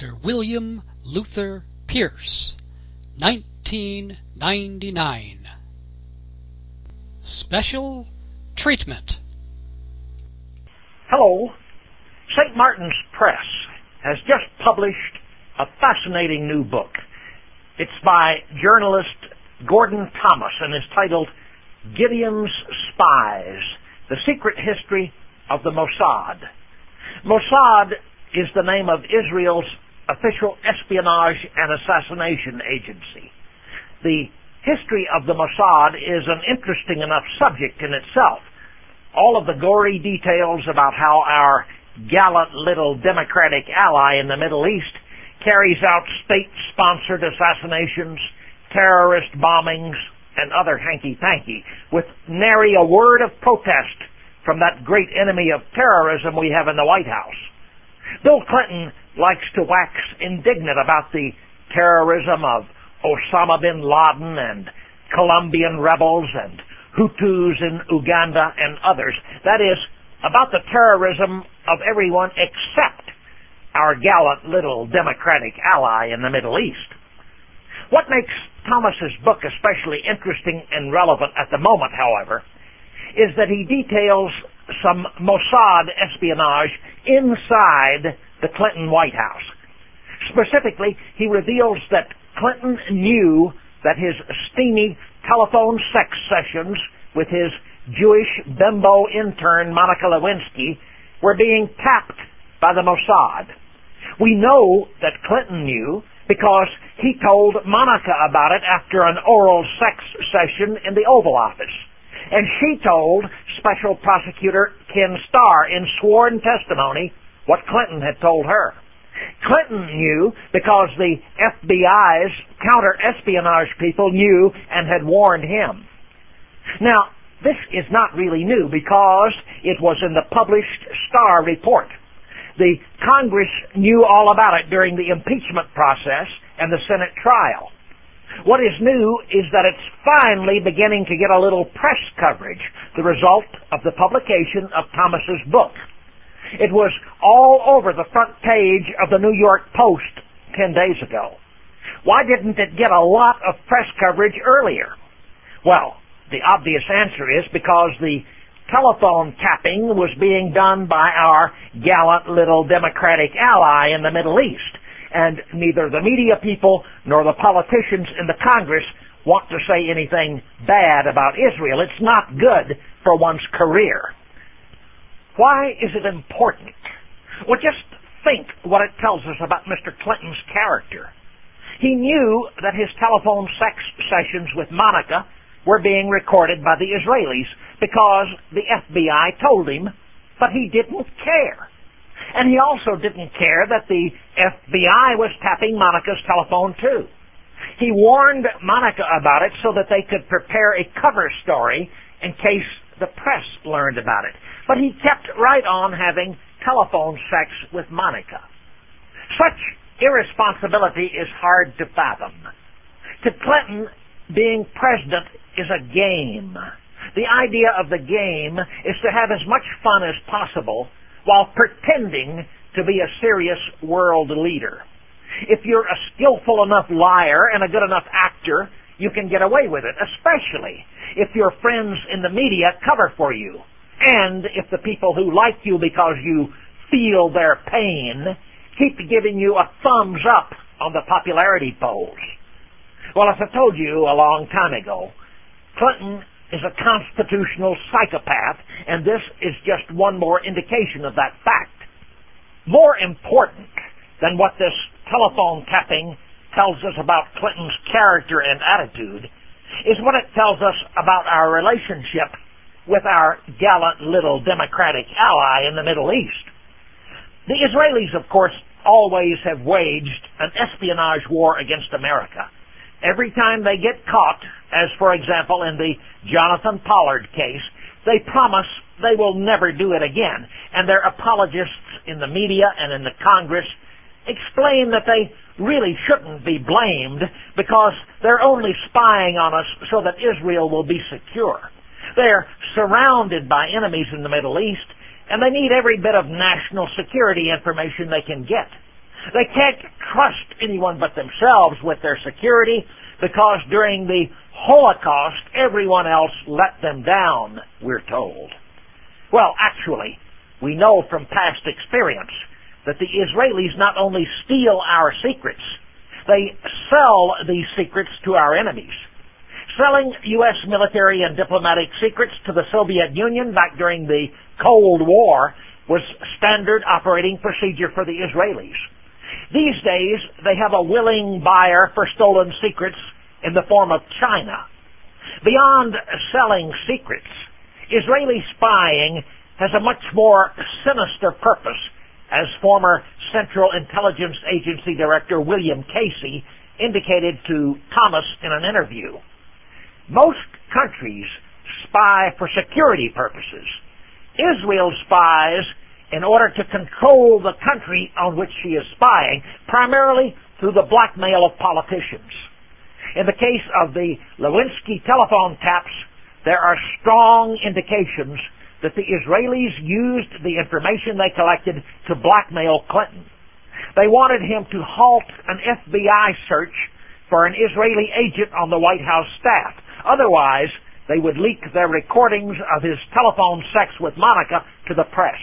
Dr. William Luther Pierce, 1999. Special Treatment. Hello. St. Martin's Press has just published a fascinating new book. It's by journalist Gordon Thomas and is titled Gideon's Spies, The Secret History of the Mossad. Mossad is the name of Israel's official espionage and assassination agency. The history of the Mossad is an interesting enough subject in itself. All of the gory details about how our gallant little democratic ally in the Middle East carries out state-sponsored assassinations, terrorist bombings, and other hanky-panky, with nary a word of protest from that great enemy of terrorism we have in the White House. Bill Clinton likes to wax indignant about the terrorism of Osama bin Laden and Colombian rebels and Hutus in Uganda and others. That is, about the terrorism of everyone except our gallant little democratic ally in the Middle East. What makes Thomas's book especially interesting and relevant at the moment, however, is that he details some Mossad espionage inside the Clinton White House. Specifically, he reveals that Clinton knew that his steamy telephone sex sessions with his Jewish bimbo intern Monica Lewinsky were being tapped by the Mossad. We know that Clinton knew because he told Monica about it after an oral sex session in the Oval Office. And she told Special Prosecutor Ken Starr in sworn testimony what Clinton had told her. Clinton knew because the FBI's counter-espionage people knew and had warned him. Now, this is not really new because it was in the published Starr report. The Congress knew all about it during the impeachment process and the Senate trial. What is new is that it's finally beginning to get a little press coverage, the result of the publication of Thomas's book. It was all over the front page of the New York Post 10 days ago. Why didn't it get a lot of press coverage earlier? Well, the obvious answer is because the telephone tapping was being done by our gallant little democratic ally in the Middle East. And neither the media people nor the politicians in the Congress want to say anything bad about Israel. It's not good for one's career. Why is it important? Well, just think what it tells us about Mr. Clinton's character. He knew that his telephone sex sessions with Monica were being recorded by the Israelis because the FBI told him, but he didn't care. And he also didn't care that the FBI was tapping Monica's telephone too. He warned Monica about it so that they could prepare a cover story in case the press learned about it. But he kept right on having telephone sex with Monica. Such irresponsibility is hard to fathom. To Clinton, being president is a game. The idea of the game is to have as much fun as possible while pretending to be a serious world leader. If you're a skillful enough liar and a good enough actor, you can get away with it, especially if your friends in the media cover for you, and if the people who like you because you feel their pain keep giving you a thumbs up on the popularity polls. Well, as I told you a long time ago, Clinton is a constitutional psychopath, and this is just one more indication of that fact. More important than what this telephone tapping tells us about Clinton's character and attitude is what it tells us about our relationship with our gallant little democratic ally in the Middle East. The Israelis, of course, always have waged an espionage war against America. Every time they get caught, as for example in the Jonathan Pollard case, they promise they will never do it again. And their apologists in the media and in the Congress explain that they really shouldn't be blamed because they're only spying on us so that Israel will be secure. They're surrounded by enemies in the Middle East, and they need every bit of national security information they can get. They can't trust anyone but themselves with their security because during the Holocaust, everyone else let them down, we're told. Well, actually, we know from past experience that the Israelis not only steal our secrets, they sell these secrets to our enemies. Selling U.S. military and diplomatic secrets to the Soviet Union back during the Cold War was standard operating procedure for the Israelis. These days, they have a willing buyer for stolen secrets in the form of China. Beyond selling secrets, Israeli spying has a much more sinister purpose, as former Central Intelligence Agency Director William Casey indicated to Thomas in an interview. Most countries spy for security purposes. Israel spies in order to control the country on which she is spying, primarily through the blackmail of politicians. In the case of the Lewinsky telephone taps, there are strong indications that the Israelis used the information they collected to blackmail Clinton. They wanted him to halt an FBI search for an Israeli agent on the White House staff. Otherwise, they would leak their recordings of his telephone sex with Monica to the press.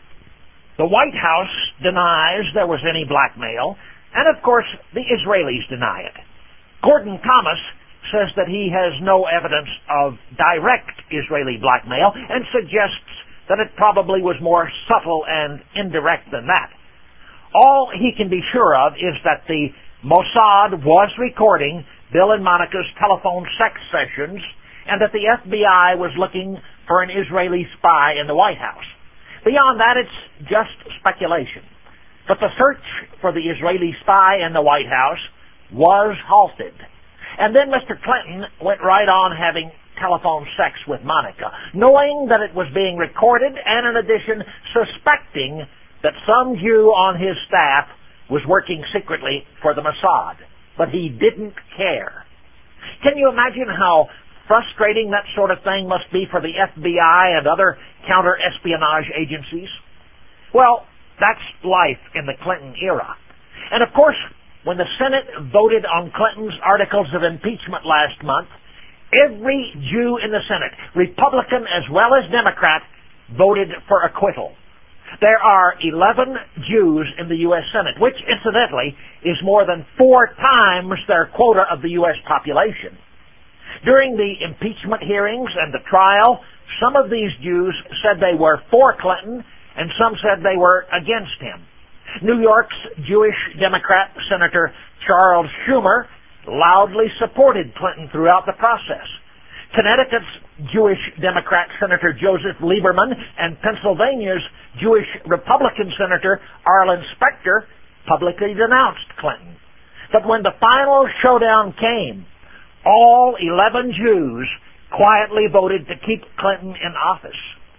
The White House denies there was any blackmail, and of course, the Israelis deny it. Gordon Thomas says that he has no evidence of direct Israeli blackmail and suggests that it probably was more subtle and indirect than that. All he can be sure of is that the Mossad was recording Bill and Monica's telephone sex sessions and that the FBI was looking for an Israeli spy in the White House. Beyond that, it's just speculation. But the search for the Israeli spy in the White House was halted. And then Mr. Clinton went right on having telephone sex with Monica, knowing that it was being recorded and, in addition, suspecting that some Jew on his staff was working secretly for the Mossad. But he didn't care. Can you imagine how frustrating that sort of thing must be for the FBI and other counter-espionage agencies? Well, that's life in the Clinton era. And of course, when the Senate voted on Clinton's articles of impeachment last month, every Jew in the Senate, Republican as well as Democrat, voted for acquittal. There are 11 Jews in the U.S. Senate, which, incidentally, is more than 4 times their quota of the U.S. population. During the impeachment hearings and the trial, some of these Jews said they were for Clinton, and some said they were against him. New York's Jewish Democrat Senator Charles Schumer loudly supported Clinton throughout the process. Connecticut's Jewish Democrat Senator Joseph Lieberman and Pennsylvania's Jewish Republican Senator Arlen Specter publicly denounced Clinton. But when the final showdown came, all 11 Jews quietly voted to keep Clinton in office.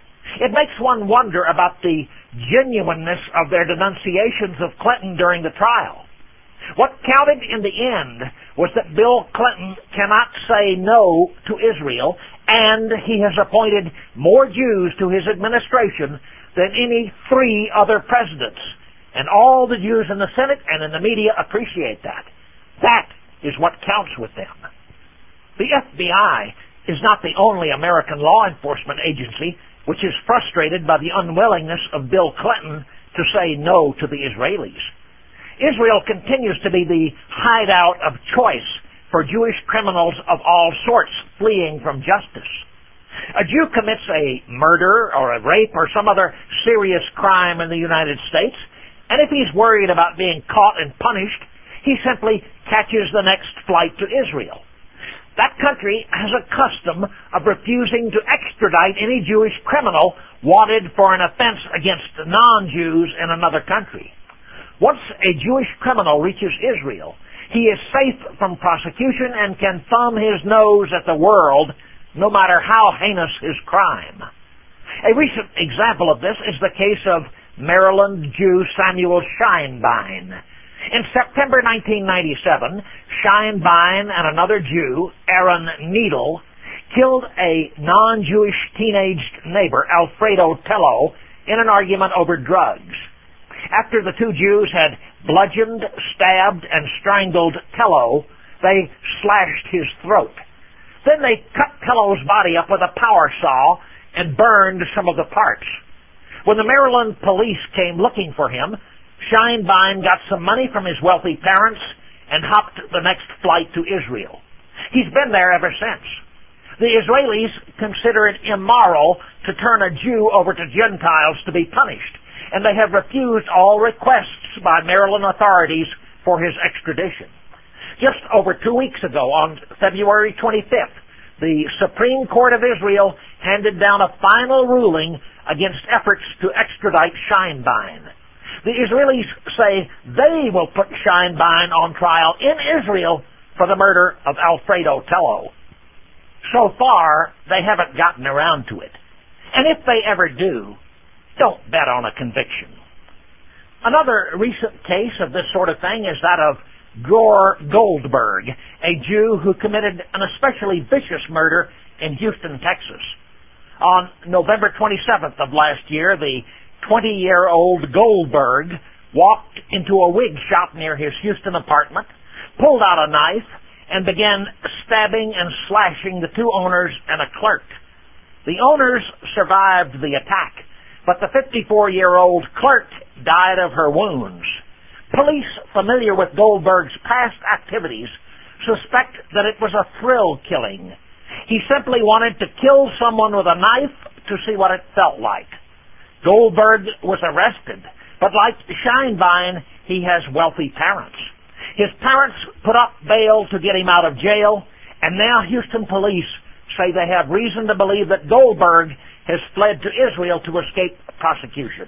It makes one wonder about the genuineness of their denunciations of Clinton during the trial. What counted in the end was that Bill Clinton cannot say no to Israel, and he has appointed more Jews to his administration than any 3 other presidents. And all the Jews in the Senate and in the media appreciate that. That is what counts with them. The FBI is not the only American law enforcement agency which is frustrated by the unwillingness of Bill Clinton to say no to the Israelis. Israel continues to be the hideout of choice for Jewish criminals of all sorts fleeing from justice. A Jew commits a murder or a rape or some other serious crime in the United States, and if he's worried about being caught and punished, he simply catches the next flight to Israel. That country has a custom of refusing to extradite any Jewish criminal wanted for an offense against non-Jews in another country. Once a Jewish criminal reaches Israel, he is safe from prosecution and can thumb his nose at the world, no matter how heinous his crime. A recent example of this is the case of Maryland Jew Samuel Scheinbein. In September 1997, Scheinbein and another Jew, Aaron Needle, killed a non-Jewish teenaged neighbor, Alfredo Tello, in an argument over drugs. After the 2 Jews had bludgeoned, stabbed, and strangled Tello, they slashed his throat. Then they cut Tello's body up with a power saw and burned some of the parts. When the Maryland police came looking for him, Scheinbein got some money from his wealthy parents and hopped the next flight to Israel. He's been there ever since. The Israelis consider it immoral to turn a Jew over to Gentiles to be punished, and they have refused all requests by Maryland authorities for his extradition. Just over 2 weeks ago, on February 25th, the Supreme Court of Israel handed down a final ruling against efforts to extradite Scheinbein. The Israelis say they will put Scheinbein on trial in Israel for the murder of Alfredo Tello. So far, they haven't gotten around to it. And if they ever do, don't bet on a conviction. Another recent case of this sort of thing is that of Gore Goldberg, a Jew who committed an especially vicious murder in Houston, Texas. On November 27th of last year, the 20-year-old Goldberg walked into a wig shop near his Houston apartment, pulled out a knife, and began stabbing and slashing the two owners and a clerk. The owners survived the attack, but the 54-year-old clerk died of her wounds. Police familiar with Goldberg's past activities suspect that it was a thrill killing. He simply wanted to kill someone with a knife to see what it felt like. Goldberg was arrested, but like Scheinbein, he has wealthy parents. His parents put up bail to get him out of jail, and now Houston police say they have reason to believe that Goldberg has fled to Israel to escape prosecution.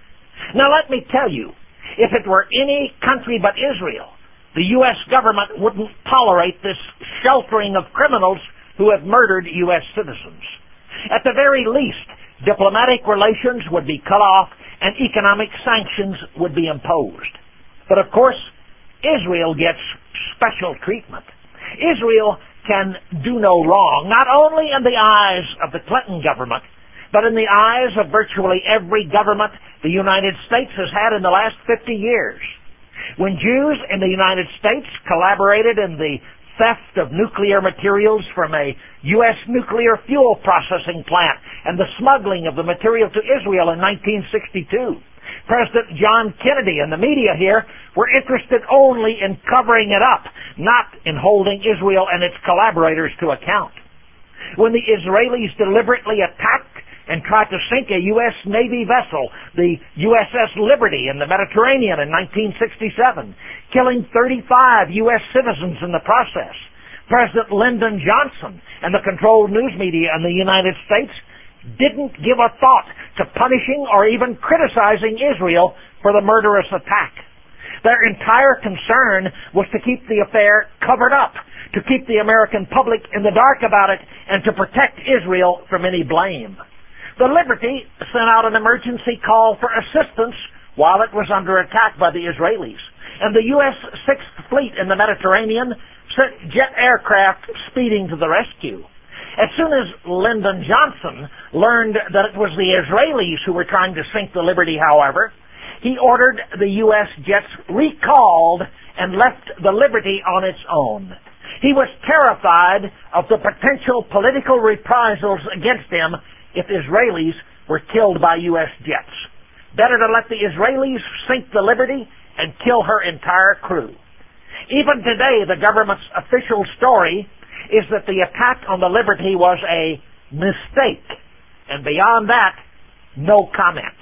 Now let me tell you, if it were any country but Israel, the U.S. government wouldn't tolerate this sheltering of criminals who have murdered U.S. citizens. At the very least, diplomatic relations would be cut off and economic sanctions would be imposed. But of course, Israel gets special treatment. Israel can do no wrong, not only in the eyes of the Clinton government, but in the eyes of virtually every government the United States has had in the last 50 years. When Jews in the United States collaborated in the theft of nuclear materials from a U.S. nuclear fuel processing plant and the smuggling of the material to Israel in 1962, President John Kennedy and the media here were interested only in covering it up, not in holding Israel and its collaborators to account. When the Israelis deliberately attacked and tried to sink a U.S. Navy vessel, the USS Liberty, in the Mediterranean in 1967, killing 35 U.S. citizens in the process, President Lyndon Johnson and the controlled news media in the United States didn't give a thought to punishing or even criticizing Israel for the murderous attack. Their entire concern was to keep the affair covered up, to keep the American public in the dark about it, and to protect Israel from any blame. The Liberty sent out an emergency call for assistance while it was under attack by the Israelis, and the U.S. Sixth Fleet in the Mediterranean sent jet aircraft speeding to the rescue. As soon as Lyndon Johnson learned that it was the Israelis who were trying to sink the Liberty, however, he ordered the U.S. jets recalled and left the Liberty on its own. He was terrified of the potential political reprisals against him if Israelis were killed by U.S. jets. Better to let the Israelis sink the Liberty and kill her entire crew. Even today, the government's official story is that the attack on the Liberty was a mistake. And beyond that, no comment.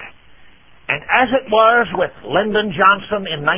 And as it was with Lyndon Johnson in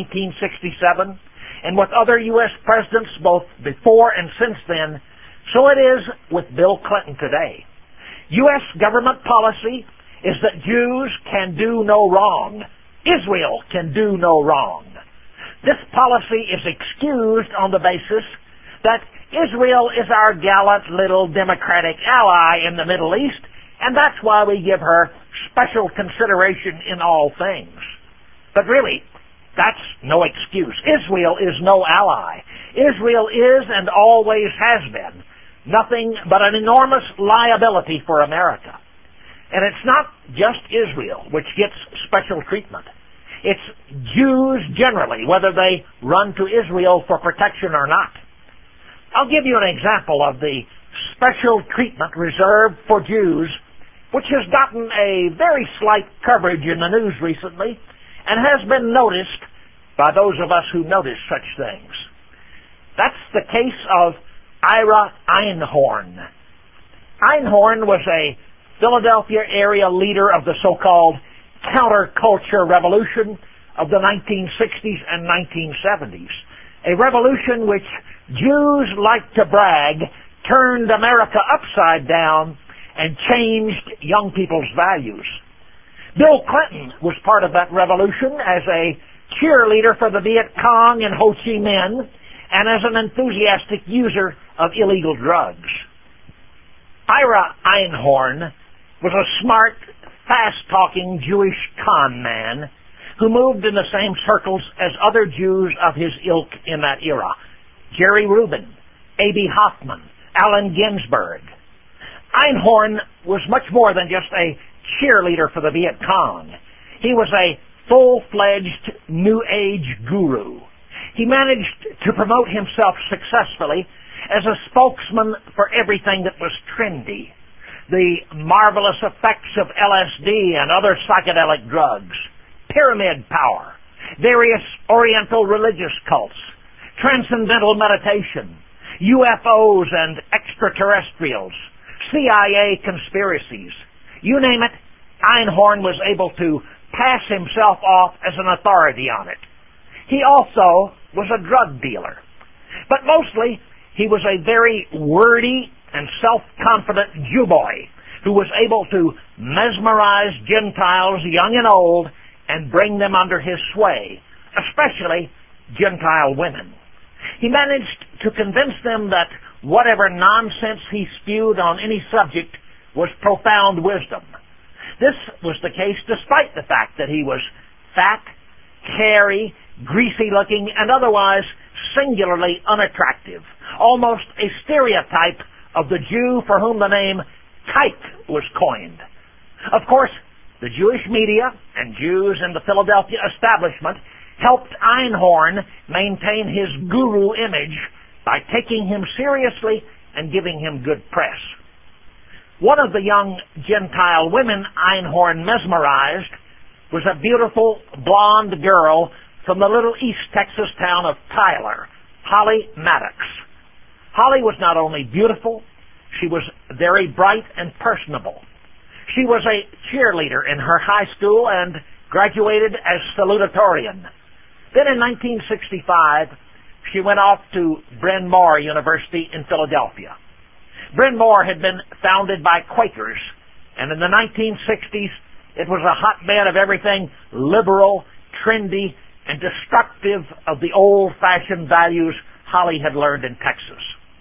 1967, and with other U.S. presidents both before and since then, so it is with Bill Clinton today. U.S. government policy is that Jews can do no wrong. Israel can do no wrong. This policy is excused on the basis that Israel is our gallant little democratic ally in the Middle East, and that's why we give her special consideration in all things. But really, that's no excuse. Israel is no ally. Israel is and always has been nothing but an enormous liability for America. And it's not just Israel which gets special treatment. It's Jews generally, whether they run to Israel for protection or not. I'll give you an example of the special treatment reserved for Jews, which has gotten a very slight coverage in the news recently and has been noticed by those of us who notice such things. That's the case of Ira Einhorn. Einhorn was a Philadelphia area leader of the so-called counterculture revolution of the 1960s and 1970s. A revolution which Jews like to brag turned America upside down and changed young people's values. Bill Clinton was part of that revolution as a cheerleader for the Viet Cong and Ho Chi Minh and as an enthusiastic user of illegal drugs. Ira Einhorn was a smart, fast-talking Jewish con man who moved in the same circles as other Jews of his ilk in that era. Jerry Rubin, A.B. Hoffman, Allen Ginsberg. Einhorn was much more than just a cheerleader for the Viet Cong. He was a full-fledged New Age guru. He managed to promote himself successfully as a spokesman for everything that was trendy. The marvelous effects of LSD and other psychedelic drugs, pyramid power, various Oriental religious cults, transcendental meditation, UFOs and extraterrestrials, CIA conspiracies. You name it, Einhorn was able to pass himself off as an authority on it. He also was a drug dealer. But mostly, he was a very wordy and self-confident Jew boy who was able to mesmerize Gentiles, young and old, and bring them under his sway, especially Gentile women. He managed to convince them that whatever nonsense he spewed on any subject was profound wisdom. This was the case despite the fact that he was fat, hairy, greasy-looking, and otherwise singularly unattractive, almost a stereotype of the Jew for whom the name Kike was coined. Of course, the Jewish media and Jews in the Philadelphia establishment helped Einhorn maintain his guru image by taking him seriously and giving him good press. One of the young Gentile women Einhorn mesmerized was a beautiful blonde girl from the little East Texas town of Tyler, Holly Maddox. Holly was not only beautiful, she was very bright and personable. She was a cheerleader in her high school and graduated as salutatorian. Then in 1965, she went off to Bryn Mawr University in Philadelphia. Bryn Mawr had been founded by Quakers, and in the 1960s, it was a hotbed of everything liberal, trendy, and destructive of the old-fashioned values Holly had learned in Texas.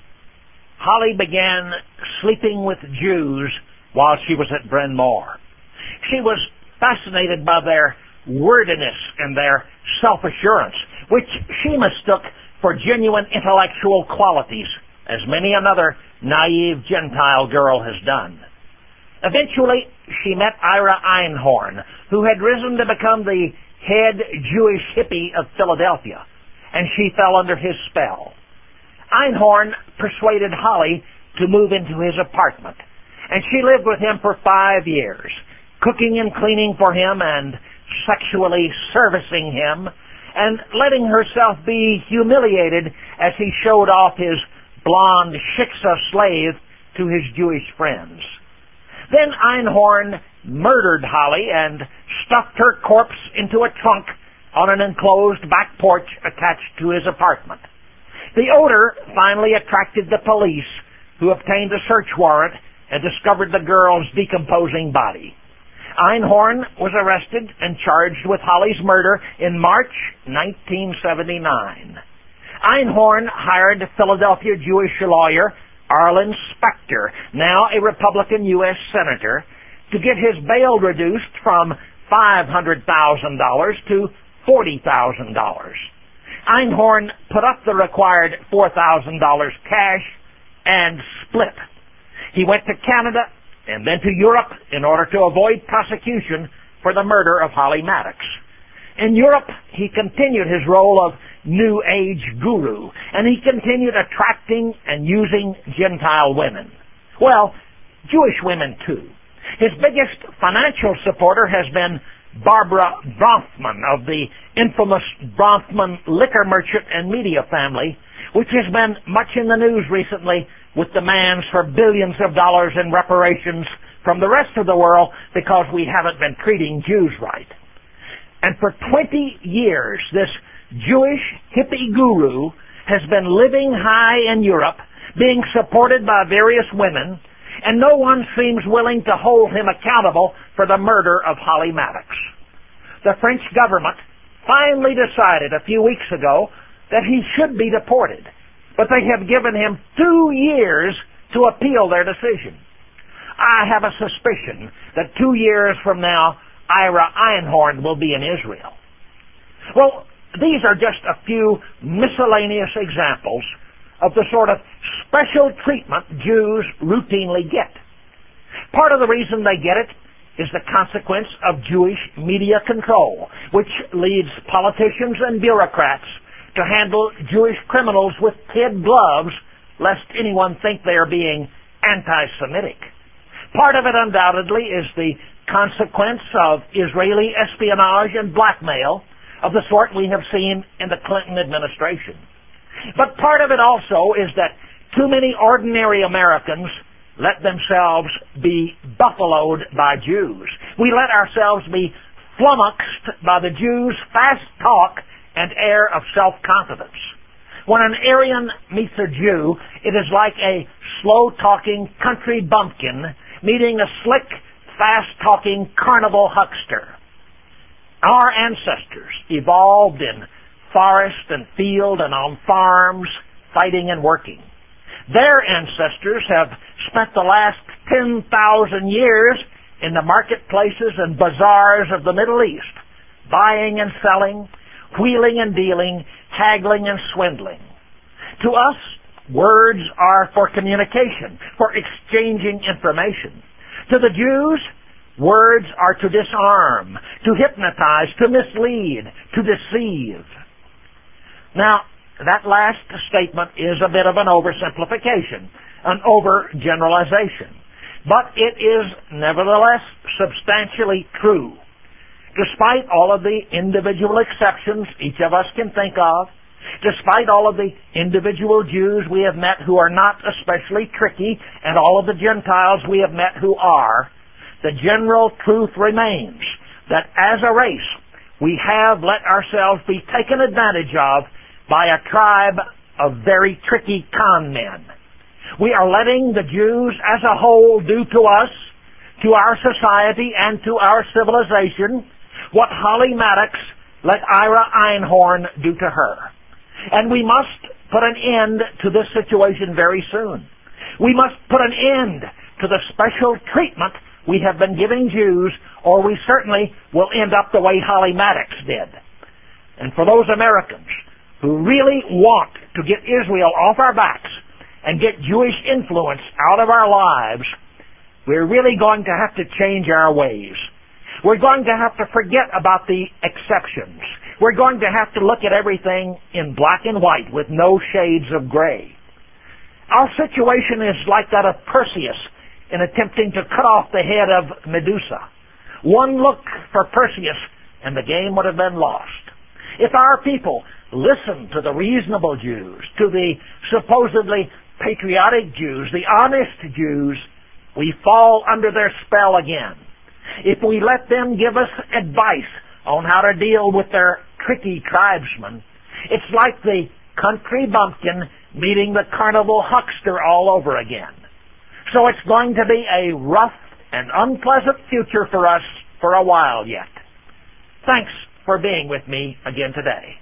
Holly began sleeping with Jews while she was at Bryn Mawr. She was fascinated by their wordiness and their self-assurance, which she mistook for genuine intellectual qualities, as many another naive Gentile girl has done. Eventually, she met Ira Einhorn, who had risen to become the head Jewish hippie of Philadelphia, and she fell under his spell. Einhorn persuaded Holly to move into his apartment, and she lived with him for 5 years, cooking and cleaning for him and sexually servicing him, and letting herself be humiliated as he showed off his blonde shiksa slave to his Jewish friends. Then Einhorn murdered Holly and stuffed her corpse into a trunk on an enclosed back porch attached to his apartment. The odor finally attracted the police, who obtained a search warrant and discovered the girl's decomposing body. Einhorn was arrested and charged with Holly's murder in March 1979. Einhorn hired Philadelphia Jewish lawyer Arlen Specter, now a Republican U.S. Senator, to get his bail reduced from $500,000 to $40,000. Einhorn put up the required $4,000 cash and split. He went to Canada and then to Europe in order to avoid prosecution for the murder of Holly Maddox. In Europe, he continued his role of New Age guru, and he continued attracting and using Gentile women. Well, Jewish women too. His biggest financial supporter has been Barbara Bronfman of the infamous Bronfman liquor merchant and media family, which has been much in the news recently with demands for billions of dollars in reparations from the rest of the world because we haven't been treating Jews right. And for 20 years, this Jewish hippie guru has been living high in Europe, being supported by various women, and no one seems willing to hold him accountable for the murder of Holly Maddox. The French government finally decided a few weeks ago that he should be deported, but they have given him 2 years to appeal their decision. I have a suspicion that 2 years from now, Ira Einhorn will be in Israel. Well, these are just a few miscellaneous examples of the sort of special treatment Jews routinely get. Part of the reason they get it is the consequence of Jewish media control, which leads politicians and bureaucrats to handle Jewish criminals with kid gloves, lest anyone think they are being anti-Semitic. Part of it undoubtedly is the consequence of Israeli espionage and blackmail of the sort we have seen in the Clinton administration. But part of it also is that too many ordinary Americans let themselves be buffaloed by Jews. We let ourselves be flummoxed by the Jews' fast talk and air of self-confidence. When an Aryan meets a Jew, it is like a slow-talking country bumpkin meeting a slick, fast-talking carnival huckster. Our ancestors evolved in forest and field and on farms, fighting and working. Their ancestors have spent the last 10,000 years in the marketplaces and bazaars of the Middle East, buying and selling, wheeling and dealing, haggling and swindling. To us, words are for communication, for exchanging information. To the Jews, words are to disarm, to hypnotize, to mislead, to deceive. Now, that last statement is a bit of an oversimplification, an overgeneralization, but it is nevertheless substantially true. Despite all of the individual exceptions each of us can think of, despite all of the individual Jews we have met who are not especially tricky, and all of the Gentiles we have met who are, the general truth remains that as a race, we have let ourselves be taken advantage of by a tribe of very tricky con men. We are letting the Jews as a whole do to us, to our society, and to our civilization what Holly Maddox let Ira Einhorn do to her. And we must put an end to this situation very soon. We must put an end to the special treatment we have been giving Jews, or we certainly will end up the way Holly Maddox did. And for those Americans who really want to get Israel off our backs and get Jewish influence out of our lives, we're really going to have to change our ways. We're going to have to forget about the exceptions. We're going to have to look at everything in black and white with no shades of gray. Our situation is like that of Perseus in attempting to cut off the head of Medusa. One look for Perseus and the game would have been lost. If our people listen to the reasonable Jews, to the supposedly patriotic Jews, the honest Jews, we fall under their spell again. If we let them give us advice on how to deal with their tricky tribesmen, it's like the country bumpkin meeting the carnival huckster all over again. So it's going to be a rough and unpleasant future for us for a while yet. Thanks for being with me again today.